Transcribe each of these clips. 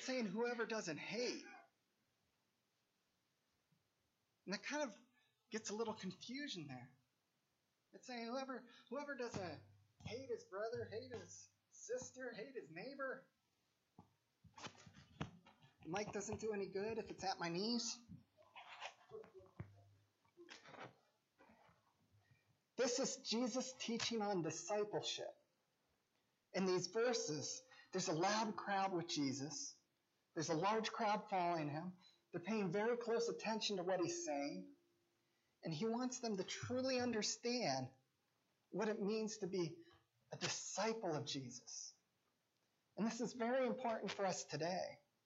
It's saying whoever doesn't hate. And that kind of gets a little confusion there. It's saying whoever doesn't hate his brother, hate his sister, hate his neighbor. The mic doesn't do any good if it's at my knees. This is Jesus teaching on discipleship. In these verses, there's a loud crowd with Jesus. There's a large crowd following him. They're paying very close attention to what he's saying. And he wants them to truly understand what it means to be a disciple of Jesus. And this is very important for us today.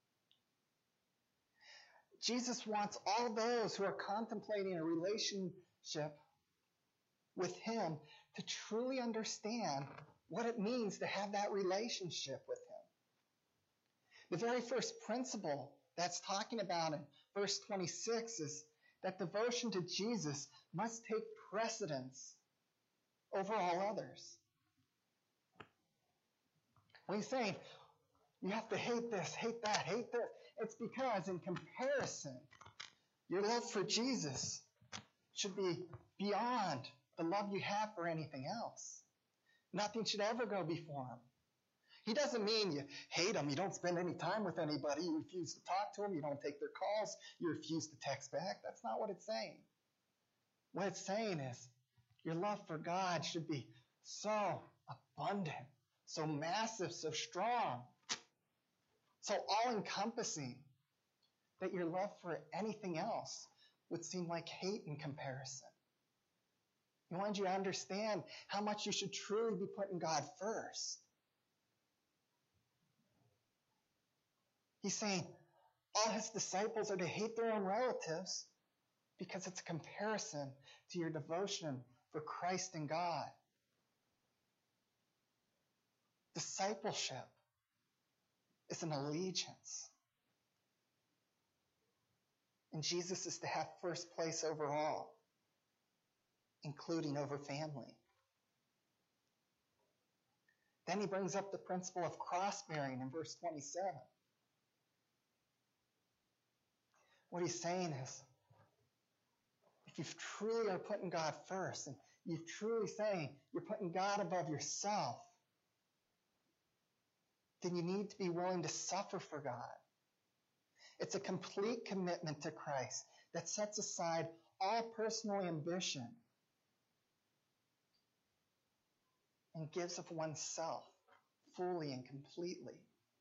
Jesus wants all those who are contemplating a relationship with him to truly understand what it means to have that relationship with him. The very first principle that's talking about in verse 26 is that devotion to Jesus must take precedence over all others. When he's saying, you have to hate this, hate that, hate this, it's because in comparison, your love for Jesus should be beyond the love you have for anything else. Nothing should ever go before him. He doesn't mean you hate them, you don't spend any time with anybody, you refuse to talk to them, you don't take their calls, you refuse to text back. That's not what it's saying. What it's saying is your love for God should be so abundant, so massive, so strong, so all-encompassing that your love for anything else would seem like hate in comparison. He wants you to understand how much you should truly be putting God first. He's saying all his disciples are to hate their own relatives because it's a comparison to your devotion for Christ and God. Discipleship is an allegiance. And Jesus is to have first place over all, including over family. Then he brings up the principle of cross-bearing in verse 27. What he's saying is, if you truly are putting God first, and you're truly saying you're putting God above yourself, then you need to be willing to suffer for God. It's a complete commitment to Christ that sets aside all personal ambition and gives of oneself fully and completely.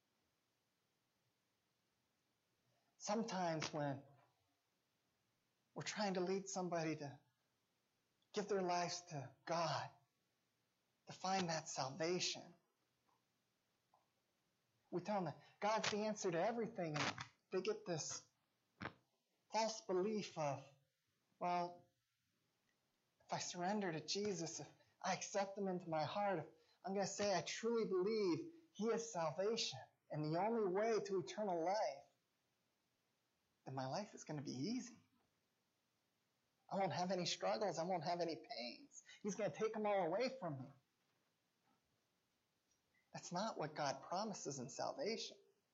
Sometimes when we're trying to lead somebody to give their lives to God, to find that salvation, we tell them that God's the answer to everything, and they get this false belief of, well, if I surrender to Jesus, if I accept him into my heart, if I'm going to say I truly believe he is salvation and the only way to eternal life, then my life is going to be easy. I won't have any struggles. I won't have any pains. He's going to take them all away from me. That's not what God promises in salvation.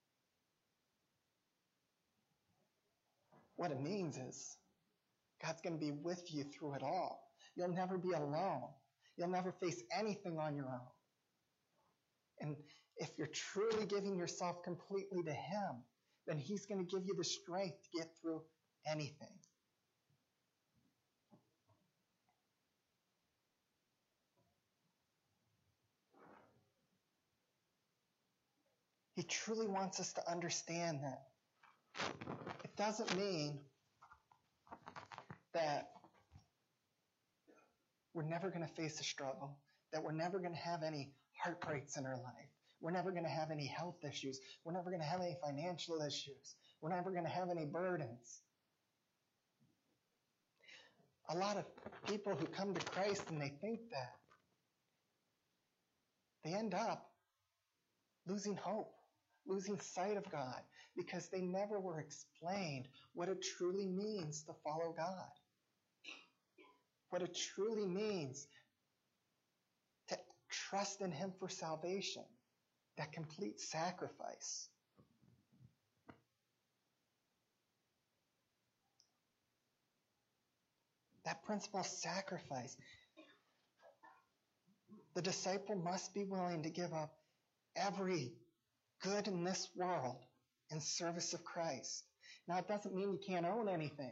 What it means is God's going to be with you through it all. You'll never be alone. You'll never face anything on your own. And if you're truly giving yourself completely to him, then he's going to give you the strength to get through anything. He truly wants us to understand that it doesn't mean that we're never going to face a struggle, that we're never going to have any heartbreaks in our life. We're never going to have any health issues. We're never going to have any financial issues. We're never going to have any burdens. A lot of people who come to Christ and they think that, they end up losing hope, losing sight of God, because they never were explained what it truly means to follow God. What it truly means to trust in him for salvation, that complete sacrifice. That principle of sacrifice. The disciple must be willing to give up every good in this world in service of Christ. Now, it doesn't mean you can't own anything.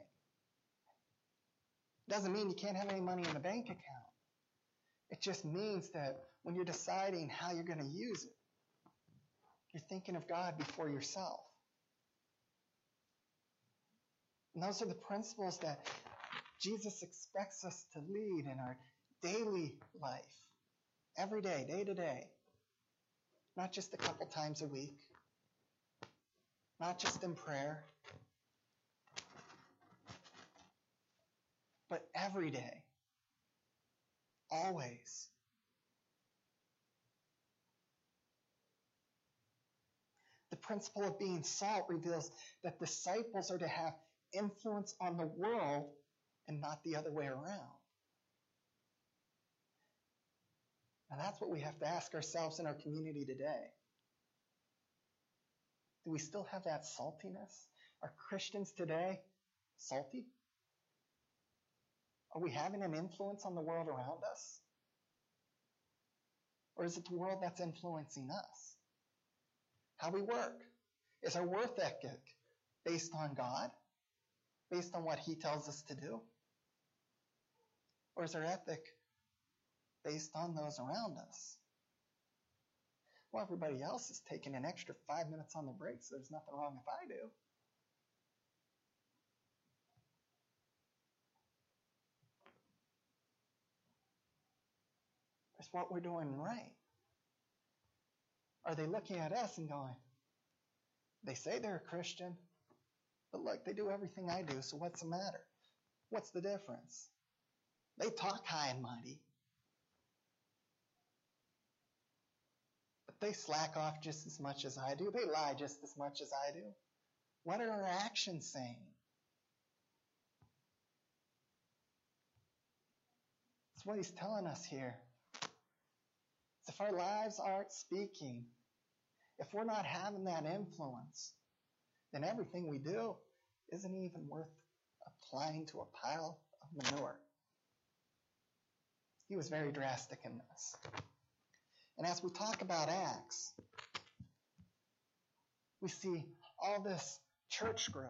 It doesn't mean you can't have any money in the bank account. It just means that when you're deciding how you're going to use it, you're thinking of God before yourself. And those are the principles that Jesus expects us to lead in our daily life. Every day, day to day. Not just a couple times a week. Not just in prayer. But every day. Always. The principle of being salt reveals that disciples are to have influence on the world and not the other way around. And that's what we have to ask ourselves in our community today. Do we still have that saltiness? Are Christians today salty? Are we having an influence on the world around us? Or is it the world that's influencing us? How we work? Is our work ethic based on God? Based on what He tells us to do? Or is our ethic based on those around us? Well, everybody else is taking an extra 5 minutes on the break, so there's nothing wrong if I do. Is what we're doing right? Are they looking at us and going, they say they're a Christian, but look, they do everything I do, so what's the matter? What's the difference? They talk high and mighty, but they slack off just as much as I do. They lie just as much as I do. What are our actions saying? That's what He's telling us here. If our lives aren't speaking, if we're not having that influence, then everything we do isn't even worth applying to a pile of manure. He was very drastic in this. And as we talk about Acts, we see all this church growth.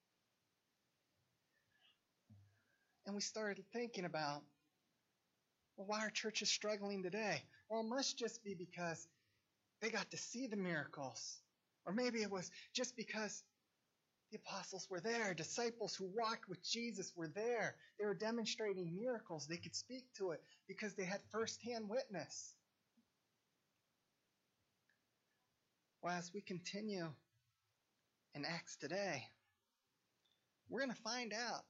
And we started thinking about, well, why are churches struggling today? Well, it must just be because they got to see the miracles. Or maybe it was just because the apostles were there. Disciples who walked with Jesus were there. They were demonstrating miracles. They could speak to it because they had firsthand witness. Well, as we continue in Acts today, we're going to find out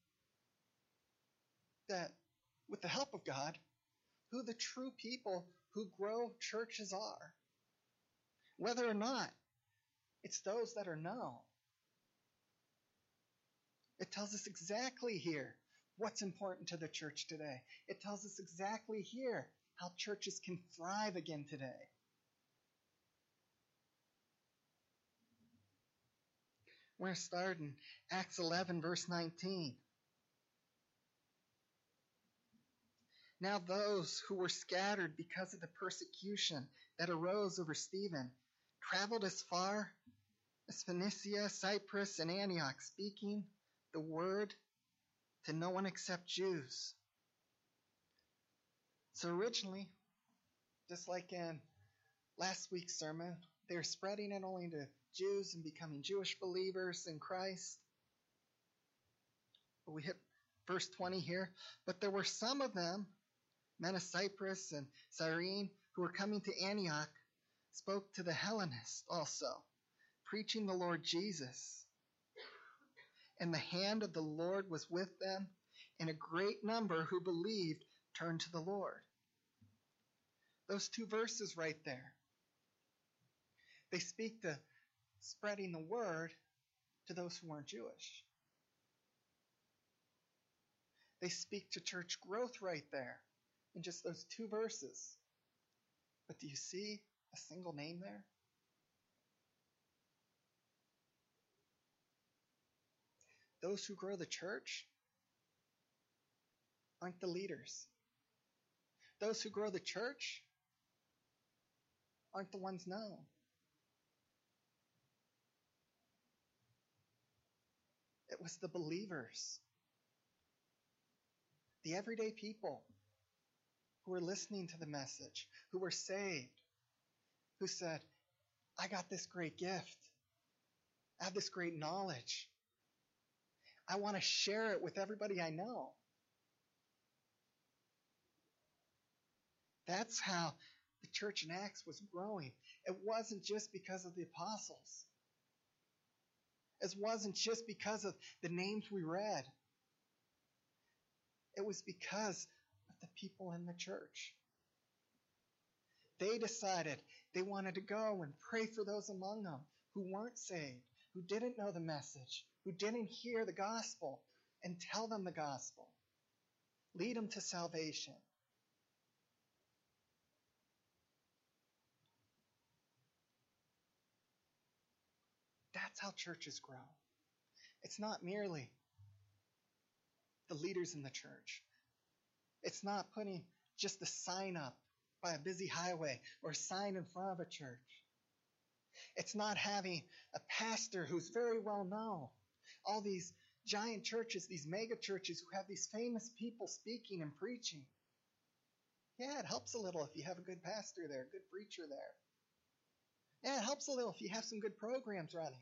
that with the help of God, who the true people who grow churches are. Whether or not it's those that are known. It tells us exactly here what's important to the church today. It tells us exactly here how churches can thrive again today. We're going to start in Acts 11, verse 19. Now those who were scattered because of the persecution that arose over Stephen traveled as far as Phoenicia, Cyprus, and Antioch, speaking the word to no one except Jews. So originally, just like in last week's sermon, they were spreading it only to Jews and becoming Jewish believers in Christ. But we hit verse 20 here. But there were some of them, men of Cyprus and Cyrene, who were coming to Antioch, spoke to the Hellenists also, preaching the Lord Jesus. And the hand of the Lord was with them, and a great number who believed turned to the Lord. Those two verses right there, they speak to spreading the word to those who weren't Jewish. They speak to church growth right there in just those two verses. But do you see a single name there? Those who grow the church aren't the leaders. Those who grow the church aren't the ones known. It was the believers, the everyday people who were listening to the message, who were saved, who said, I got this great gift. I have this great knowledge. I want to share it with everybody I know. That's how the church in Acts was growing. It wasn't just because of the apostles. It wasn't just because of the names we read. It was because of the people in the church. They decided they wanted to go and pray for those among them who weren't saved, who didn't know the message, who didn't hear the gospel, and tell them the gospel. Lead them to salvation. That's how churches grow. It's not merely the leaders in the church. It's not putting just a sign up by a busy highway or a sign in front of a church. It's not having a pastor who's very well known. All these giant churches, these mega churches who have these famous people speaking and preaching. Yeah, it helps a little if you have a good pastor there, a good preacher there. Yeah, it helps a little if you have some good programs running.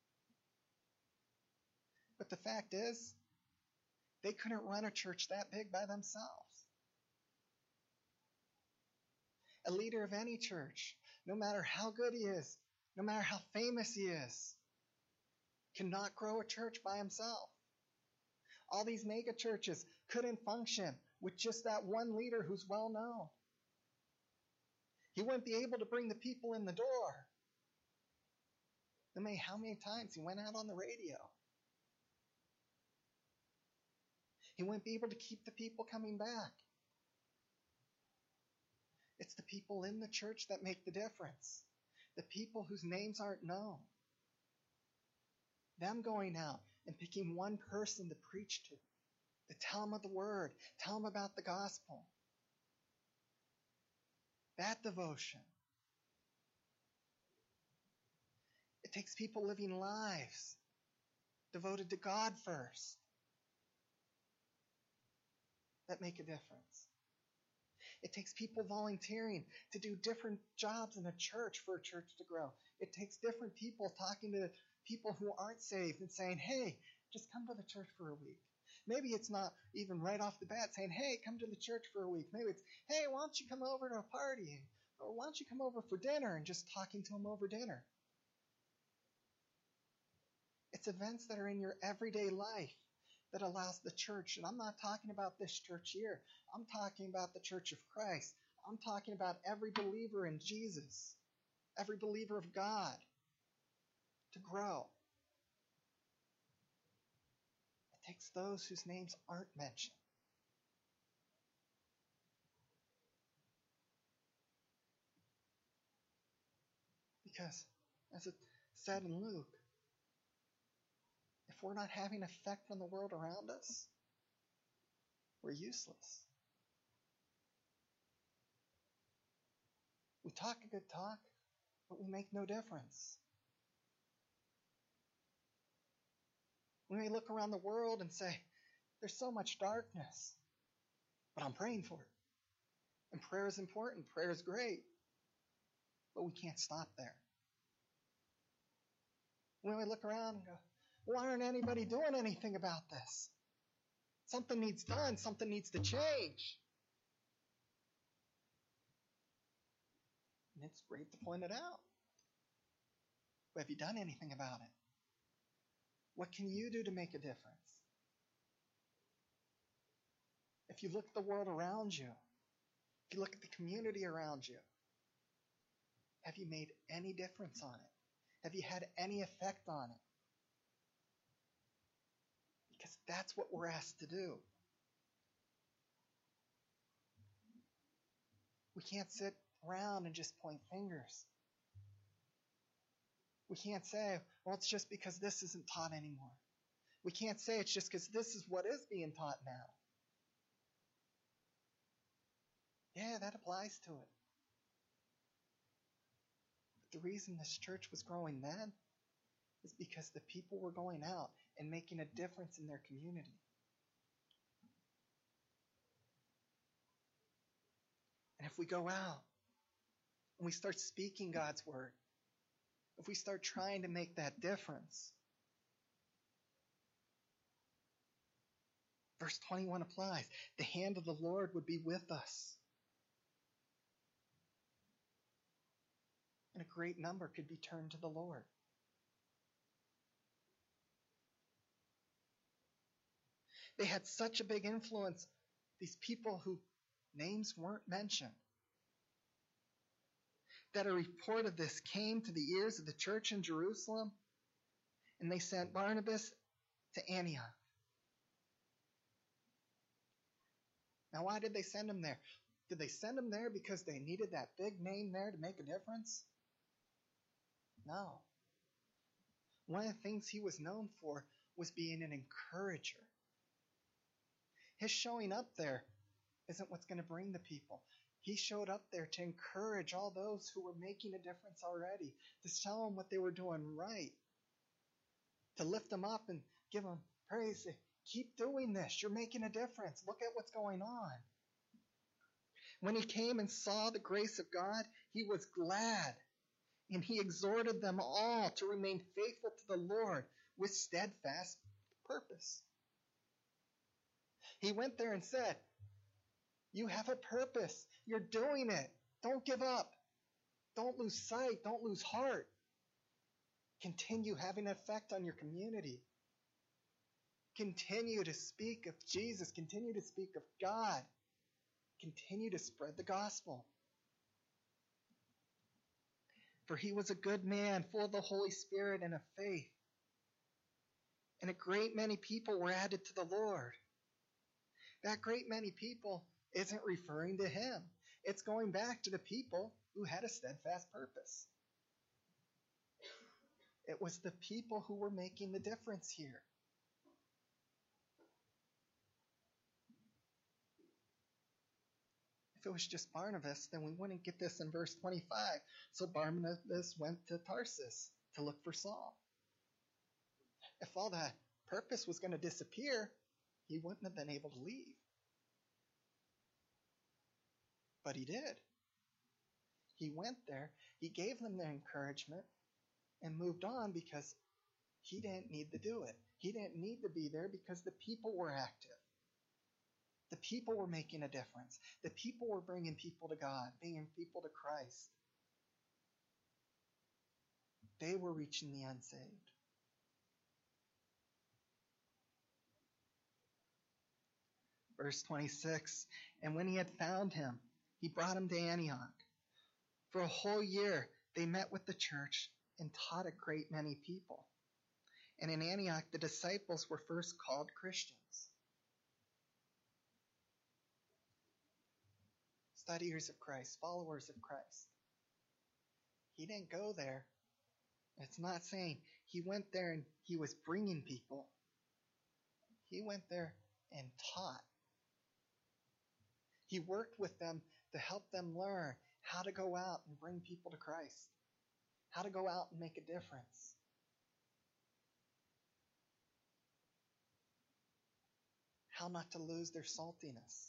But the fact is, they couldn't run a church that big by themselves. A leader of any church, no matter how good he is, no matter how famous he is, cannot grow a church by himself. All these mega churches couldn't function with just that one leader who's well known. He wouldn't be able to bring the people in the door. No matter how many times he went out on the radio. He wouldn't be able to keep the people coming back. It's the people in the church that make the difference. The people whose names aren't known. Them going out and picking one person to preach to tell them of the word, tell them about the gospel. That devotion. It takes people living lives devoted to God first that make a difference. It takes people volunteering to do different jobs in a church for a church to grow. It takes different people talking to people who aren't saved and saying, hey, just come to the church for a week. Maybe it's not even right off the bat saying, hey, come to the church for a week. Maybe it's, hey, why don't you come over to a party? Or why don't you come over for dinner, and just talking to them over dinner. It's events that are in your everyday life that allows the church, and I'm not talking about this church here. I'm talking about the church of Christ. I'm talking about every believer in Jesus, every believer of God, to grow. It takes those whose names aren't mentioned. Because, as it said in Luke, if we're not having an effect on the world around us, we're useless. We talk a good talk, but we make no difference. We may look around the world and say, there's so much darkness, but I'm praying for it. And prayer is important. Prayer is great. But we can't stop there. We may look around and go, why aren't anybody doing anything about this? Something needs done. Something needs to change. And it's great to point it out. But have you done anything about it? What can you do to make a difference? If you look at the world around you, if you look at the community around you, have you made any difference on it? Have you had any effect on it? Because that's what we're asked to do. We can't sit around and just point fingers. We can't say, well, it's just because this isn't taught anymore. We can't say it's just because this is what is being taught now. Yeah, that applies to it. But the reason this church was growing then is because the people were going out and making a difference in their community. And if we go out and we start speaking God's word, if we start trying to make that difference, verse 21 applies. The hand of the Lord would be with us. And a great number could be turned to the Lord. They had such a big influence, these people whose names weren't mentioned, that a report of this came to the ears of the church in Jerusalem, and they sent Barnabas to Antioch. Now, why did they send him there? Did they send him there because they needed that big name there to make a difference? No. One of the things he was known for was being an encourager. His showing up there isn't what's going to bring the people. He showed up there to encourage all those who were making a difference already, to tell them what they were doing right, to lift them up and give them praise. Keep doing this. You're making a difference. Look at what's going on. When he came and saw the grace of God, he was glad, and he exhorted them all to remain faithful to the Lord with steadfast purpose. He went there and said, you have a purpose. You're doing it. Don't give up. Don't lose sight. Don't lose heart. Continue having an effect on your community. Continue to speak of Jesus. Continue to speak of God. Continue to spread the gospel. For he was a good man, full of the Holy Spirit and of faith. And a great many people were added to the Lord. That great many people isn't referring to him. It's going back to the people who had a steadfast purpose. It was the people who were making the difference here. If it was just Barnabas, then we wouldn't get this in verse 25. So Barnabas went to Tarsus to look for Saul. If all that purpose was going to disappear, he wouldn't have been able to leave. But he did. He went there, he gave them their encouragement, and moved on because he didn't need to do it. He didn't need to be there because the people were active. The people were making a difference. The people were bringing people to God, bringing people to Christ. They were reaching the unsaved. Verse 26, and when he had found him, he brought him to Antioch. For a whole year they met with the church and taught a great many people. And in Antioch the disciples were first called Christians. Studiers of Christ, followers of Christ. He didn't go there. It's not saying he went there and he was bringing people. He went there and taught. He worked with them to help them learn how to go out and bring people to Christ, how to go out and make a difference. How not to lose their saltiness.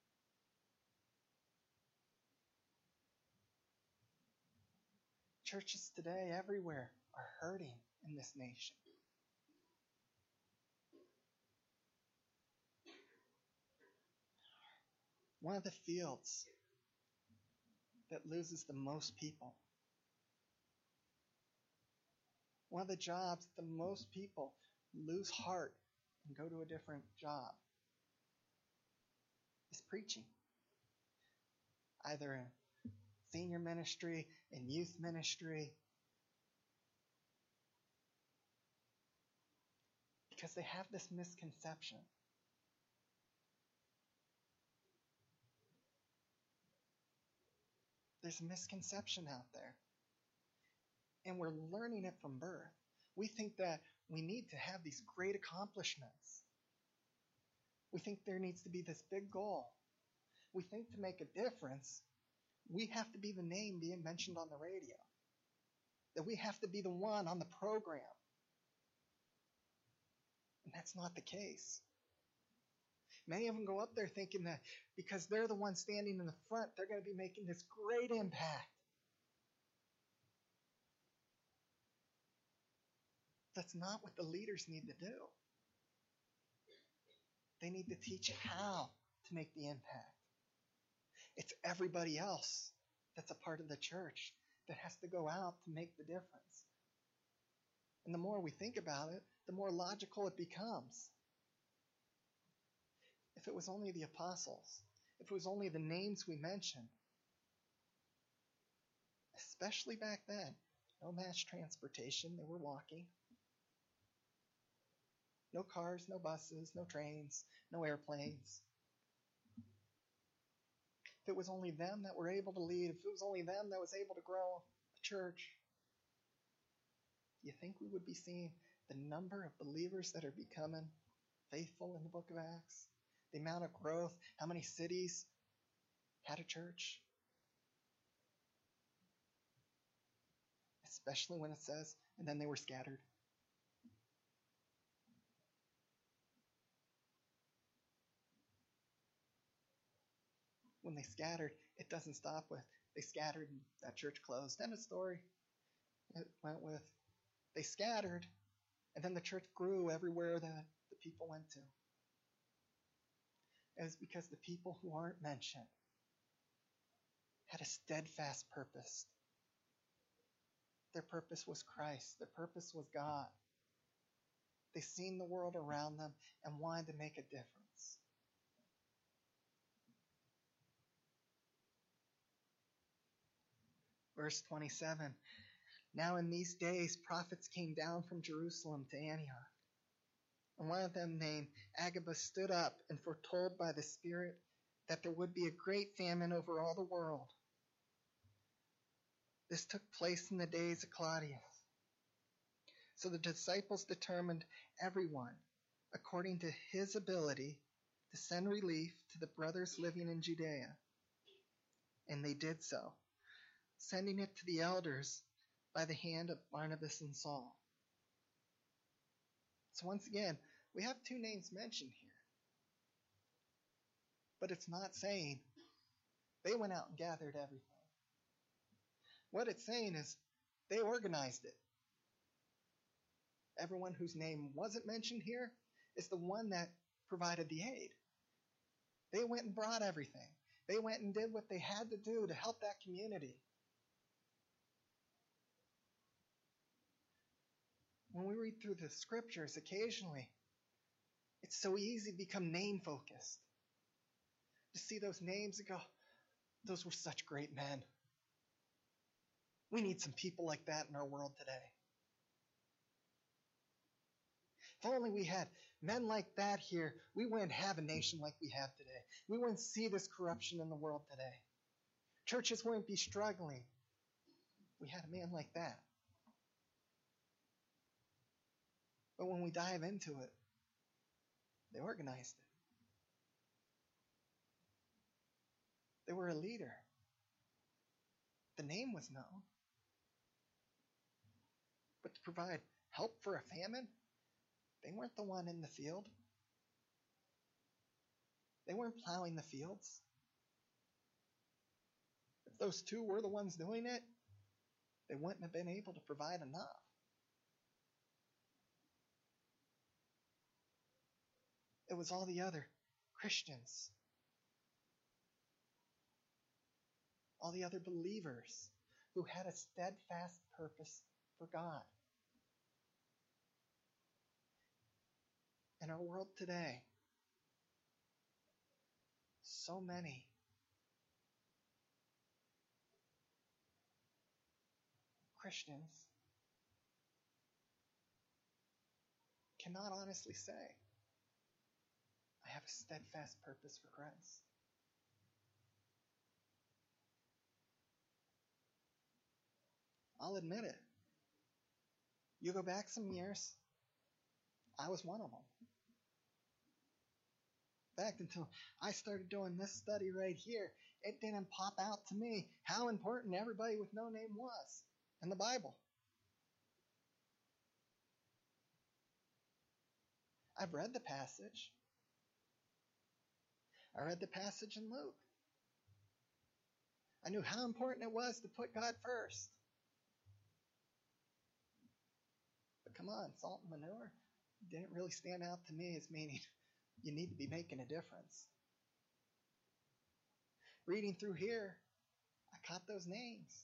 Churches today, everywhere, are hurting in this nation. One of the fields that loses the most people, one of the jobs that the most people lose heart and go to a different job, is preaching. Either in senior ministry, in youth ministry, because they have this misconception. There's a misconception out there. And we're learning it from birth. We think that we need to have these great accomplishments. We think there needs to be this big goal. we think to make a difference, we have to be the name being mentioned on the radio. That we have to be the one on the program. And that's not the case. Many of them go up there thinking that because they're the ones standing in the front, they're going to be making this great impact. That's not what the leaders need to do. They need to teach how to make the impact. It's everybody else that's a part of the church that has to go out to make the difference. And the more we think about it, the more logical it becomes. If it was only the apostles, if it was only the names we mentioned, especially back then, no mass transportation, they were walking. No cars, no buses, no trains, no airplanes. If it was only them that were able to lead, if it was only them that was able to grow a church, do you think we would be seeing the number of believers that are becoming faithful in the book of Acts? The amount of growth, how many cities had a church? Especially when it says, and then they were scattered. When they scattered, it doesn't stop with they scattered and that church closed. End of story. It went with they scattered and then the church grew everywhere that the people went to. It was because the people who aren't mentioned had a steadfast purpose. Their purpose was Christ. Their purpose was God. They seen the world around them and wanted to make a difference. Verse 27, now in these days prophets came down from Jerusalem to Antioch. And one of them named Agabus stood up and foretold by the Spirit that there would be a great famine over all the world. This took place in the days of Claudius. So the disciples determined everyone, according to his ability, to send relief to the brothers living in Judea. And they did so, sending it to the elders by the hand of Barnabas and Saul. So once again, we have two names mentioned here. But it's not saying they went out and gathered everything. What it's saying is they organized it. Everyone whose name wasn't mentioned here is the one that provided the aid. They went and brought everything. They went and did what they had to do to help that community. When we read through the scriptures occasionally, it's so easy to become name-focused. To see those names and go, those were such great men. We need some people like that in our world today. If only we had men like that here, we wouldn't have a nation like we have today. We wouldn't see this corruption in the world today. Churches wouldn't be struggling. We had a man like that. But when we dive into it, they organized it. They were a leader. The name was known. But to provide help for a famine, they weren't the one in the field. They weren't plowing the fields. If those two were the ones doing it, they wouldn't have been able to provide enough. It was all the other Christians, all the other believers who had a steadfast purpose for God. In our world today, so many Christians cannot honestly say, I have a steadfast purpose for Christ. I'll admit it. You go back some years, I was one of them. fact, until I started doing this study right here, it didn't pop out to me how important everybody with no name was in the Bible. I've read the passage. I read the passage in Luke. I knew how important it was to put God first. But come on, salt and manure didn't really stand out to me as meaning you need to be making a difference. Reading through here, I caught those names.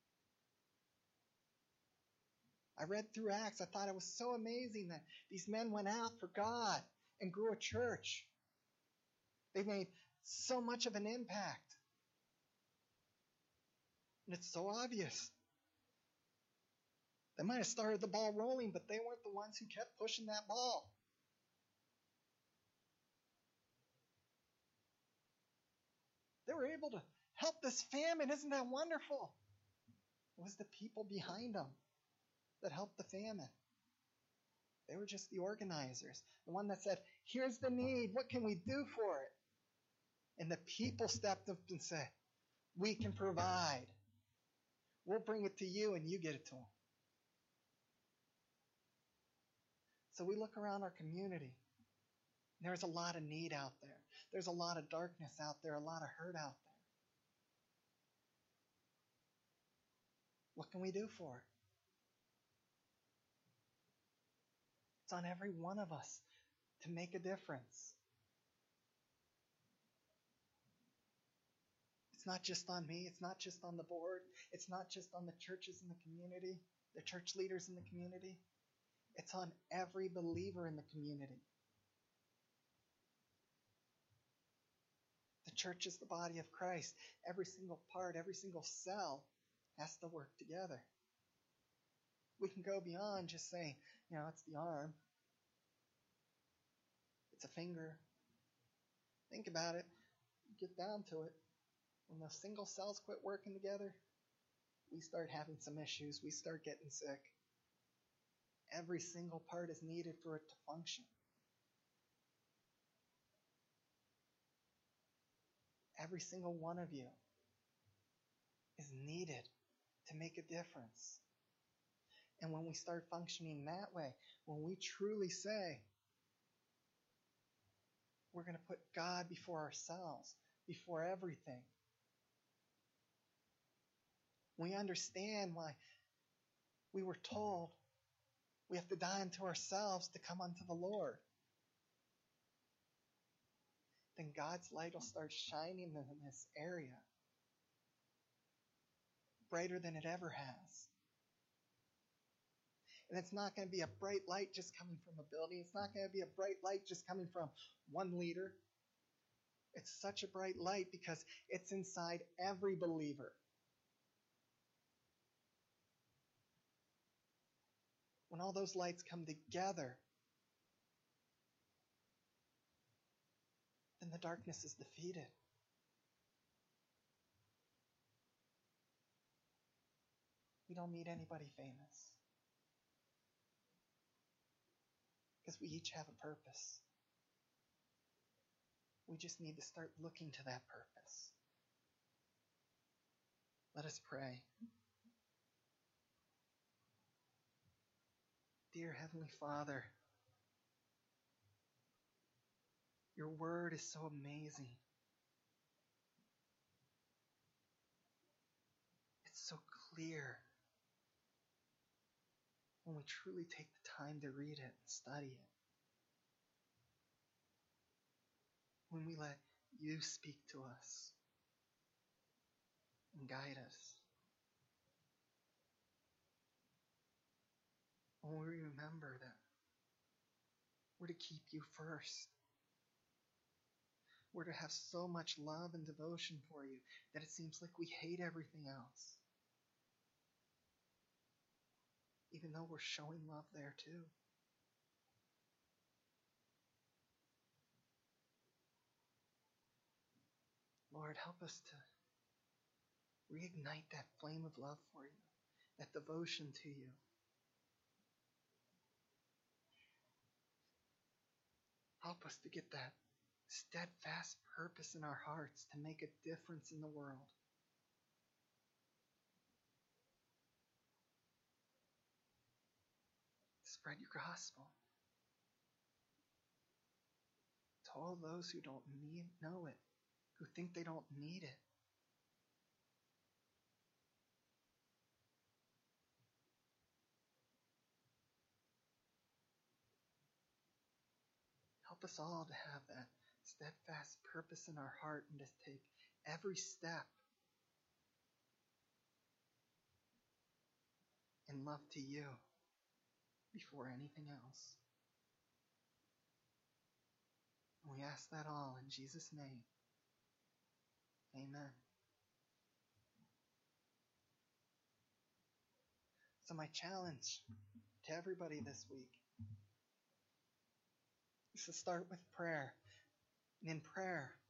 I read through Acts. I thought it was so amazing that these men went out for God and grew a church. They made so much of an impact. And it's so obvious. They might have started the ball rolling, but they weren't the ones who kept pushing that ball. They were able to help this famine. Isn't that wonderful? It was the people behind them that helped the famine. They were just the organizers. The one that said, here's the need. What can we do for it? And the people stepped up and said, we can provide. We'll bring it to you and you get it to them. So we look around our community. There's a lot of need out there. There's a lot of darkness out there, a lot of hurt out there. What can we do for it? It's on every one of us to make a difference. It's not just on me. It's not just on the board. It's not just on the churches in the community, the church leaders in the community. It's on every believer in the community. The church is the body of Christ. Every single part, every single cell has to work together. We can go beyond just saying, it's the arm. It's a finger. Think about it. Get down to it. When those single cells quit working together, we start having some issues. We start getting sick. Every single part is needed for it to function. Every single one of you is needed to make a difference. And when we start functioning that way, when we truly say, we're going to put God before ourselves, before everything, we understand why we were told we have to die unto ourselves to come unto the Lord. Then God's light will start shining in this area brighter than it ever has. And it's not going to be a bright light just coming from a building. It's not going to be a bright light just coming from one leader. It's such a bright light because it's inside every believer. When all those lights come together, then the darkness is defeated. We don't need anybody famous. Because we each have a purpose. We just need to start looking to that purpose. Let us pray. Dear Heavenly Father, your word is so amazing. It's so clear. When we truly take the time to read it and study it. When we let you speak to us and guide us. When we remember that we're to keep you first. We're to have so much love and devotion for you that it seems like we hate everything else. Even though we're showing love there too. Lord, help us to reignite that flame of love for you, that devotion to you. Help us to get that steadfast purpose in our hearts to make a difference in the world. Spread your gospel to all those who don't know it, who think they don't need it. Help us all to have that steadfast purpose in our heart and to take every step in love to you before anything else. And we ask that all in Jesus' name. Amen. So my challenge to everybody this week is to start with prayer. And in prayer,